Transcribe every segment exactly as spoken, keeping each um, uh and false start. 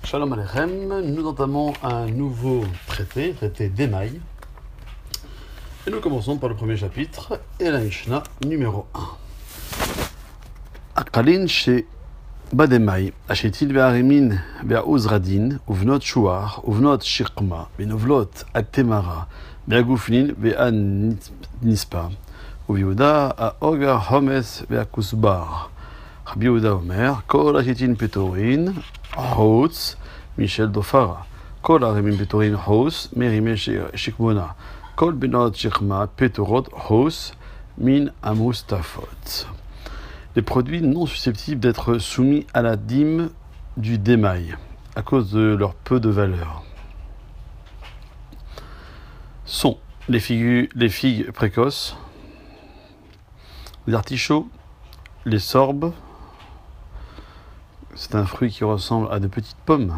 Shalom Aleichem, nous entamons un nouveau traité, traité d'Emaï. Et nous commençons par le premier chapitre, et la Mishnah numéro un. Akalin chez Bademaï, Achetil Be'arimin Be'aouz Radin, Uvnot Shuar, Uvnot Shirkma, Be'novlot Atemara, Be'agufnin Be'an Nispa, Uviuda Aoga Homes Be'akusbar. Rabbi Yehuda Omer, Kol Achetin Petorin, Hotz, Michel Dofara, Kol Arimin Petorin Hos, Merime Shikmona, Kol Benot Shikma, Petorot Hos, Min Amustafot. Les produits non susceptibles d'être soumis à la dîme du démail, à cause de leur peu de valeur, sont les figues, les figues précoces, les artichauts, les sorbes. C'est un fruit qui ressemble à de petites pommes.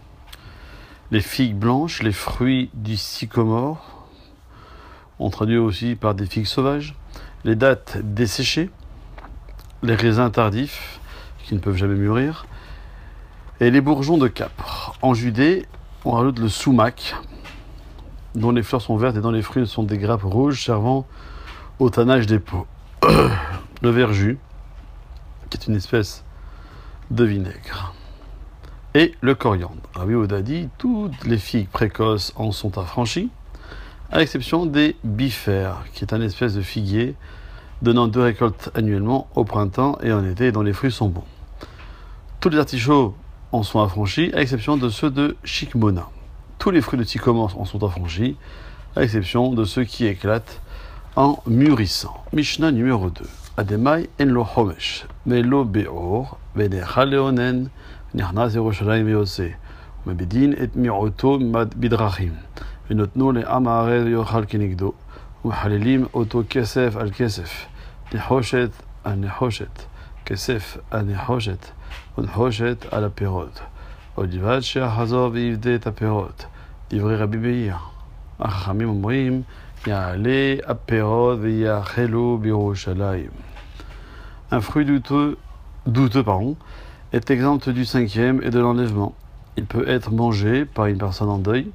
Les figues blanches, les fruits du sycomore, on traduit aussi par des figues sauvages. Les dattes desséchées, les raisins tardifs qui ne peuvent jamais mûrir, et les bourgeons de capre. En Judée, on rajoute le soumac, dont les fleurs sont vertes et dont les fruits sont des grappes rouges servant au tannage des peaux. Le verjus, qui est une espèce de vinaigre, et le coriandre. Rabbi Yehuda dit, toutes les figues précoces en sont affranchies, à l'exception des bifères, qui est un espèce de figuier donnant deux récoltes annuellement au printemps et en été, dont les fruits sont bons. Tous les artichauts en sont affranchis, à l'exception de ceux de Shikmona. Tous les fruits de sycomore en sont affranchis, à l'exception de ceux qui éclatent en mûrissant. Mishnah numéro deux. Ademai en lo homesh, mais lo beor, venecha leonen, nirnaz Yerushalayim veose, umebedin et miroto bidrachim, venotno le amare yochal kenigdo, umhalelim oto kesef al kesef, nehoshet al nehoshet, kesef al nehoshet, unhoshet al aperot, odivad she'achazor ve'ivde et aperot, divrei Rabbi Meir, achachamim omrim, Ya'ale aperot ve'yachelu b'Yerushalayim. Un fruit douteux, douteux pardon, est exempt du cinquième et de l'enlèvement. Il peut être mangé par une personne en deuil.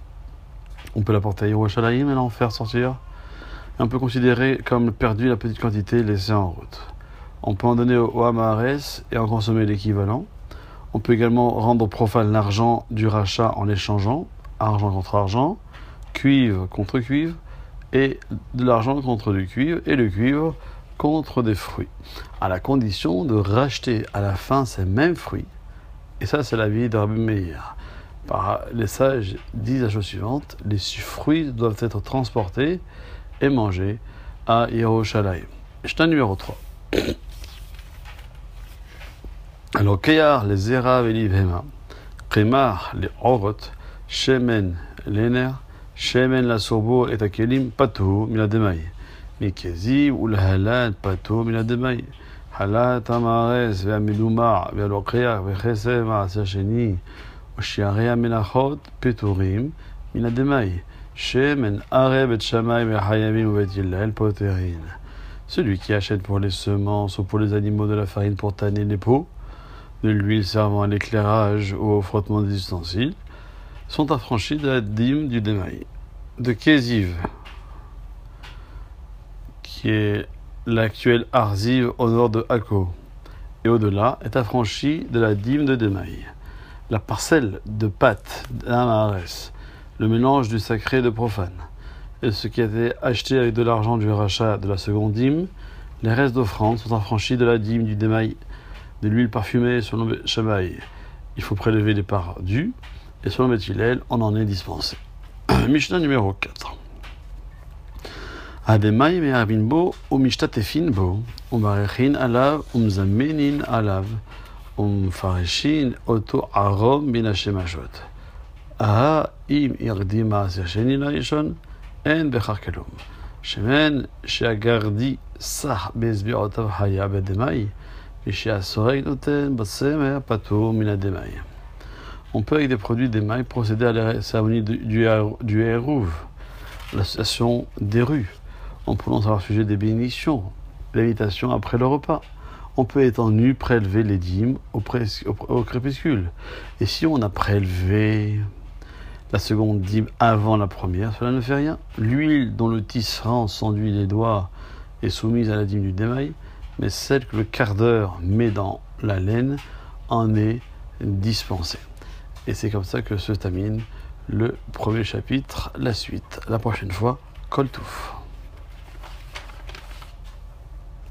On peut l'apporter à Yerushalayim et l'en faire sortir. Et on peut considérer comme perdu la petite quantité laissée en route. On peut en donner au Hamares et en consommer l'équivalent. On peut également rendre profane l'argent du rachat en l'échangeant, argent contre argent, cuivre contre cuivre, et de l'argent contre du cuivre, et le cuivre contre des fruits, à la condition de racheter à la fin ces mêmes fruits. Et ça, c'est l'avis de Rabbi Meir. Par les sages disent la chose suivante: les fruits doivent être transportés et mangés à Yerushalayim. Mishnah numéro trois. Alors, Keyar, les Zerav et l'Ivhema, Qimar, les Orot, Shemen, les nerfs, Shemen la sorbo et akelim pato milademai. Mikeziv ou la halal pato milademai. Halat amares ve'amilumar ve'alokeach ve'chesev ma'asasheni. Ushiarea menachot petorim milademai. Shemen areb et shamay ve'hayamim ou ve'tilel poterin. Celui qui achète pour les semences ou pour les animaux de la farine pour tanner les pots, de l'huile servant à l'éclairage ou au frottement des ustensiles, sont affranchis de la dîme du démaï. De Kéziv, qui est l'actuel Arziv au nord de Akko, et au-delà, est affranchi de la dîme de démaï. La parcelle de pâte d'Amares, le mélange du sacré et de profane, et ce qui a été acheté avec de l'argent du rachat de la seconde dîme, les restes d'offrande sont affranchis de la dîme du démaï. De l'huile parfumée selon le Shammai, il faut prélever les parts dues, et selon le Hillel, on en est dispensé. Mishnah numéro quatre. Ademai me'arvin bo, umishtatefin bo, umarechin alav, umzamenin alav, umfareshin oto arom bin hashemashot. Aha im irdi ma'aser sheni la'ishon, en bechar kelum. Shemen she'agardi sah be'ezbi'otav haya be'demai, mishe'asoreg noten b'semer pato min ha'demai. On peut, avec des produits d'émail, procéder à la cérémonie du, du, du Hérouv, l'association des rues. On prononce à leur sujet des bénédictions, l'invitation après le repas. on peut étant nu prélever les dîmes au, pres- au, au crépuscule. Et si on a prélevé la seconde dîme avant la première, cela ne fait rien. L'huile dont le tisserand s'enduit les doigts est soumise à la dîme du démail, mais celle que le quart met dans la laine en est dispensée. Et c'est comme ça que se termine le premier chapitre. La suite, la prochaine fois, Kol Touf.